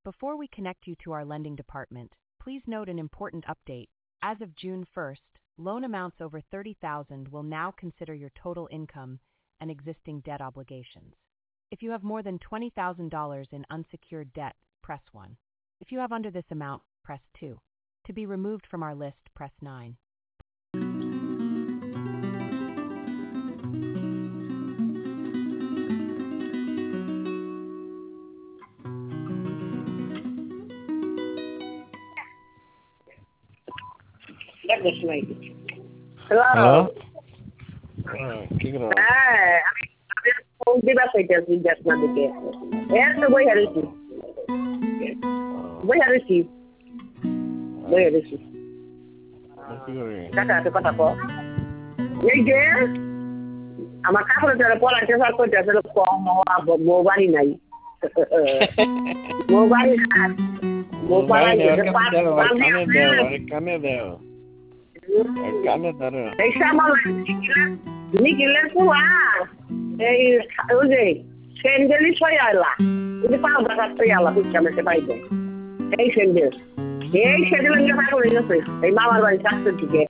Before we connect you to our lending department, please note an important update. As of June 1st, loan amounts over $30,000 will now consider your total income and existing debt obligations. If you have more than $20,000 in unsecured debt, press 1. If you have under this amount, press 2. To be removed from our list, press 9. Hello? কি করো? আমি phone দিবা কইতাছি দেখনা দেখে এর তো বই হারিয়েছি কাকা তো কথা কো এই যে আমার কাপড় ধরে পড়াইতে স্যার কইতাছে কম মোবাইল নাই মোবাইল কানে দাও এই সামাল নিখিলের পুয়া এই ওই যে স্যান্ডেলই ছয় আলা ওই পাও টাকা ছয় আলা পিচ্ছা মেসে পাইবে এই স্যান্ডেল নিয়ে পাগল হয়ে গেছে এই মামার বাড়ি থাকতে থেকে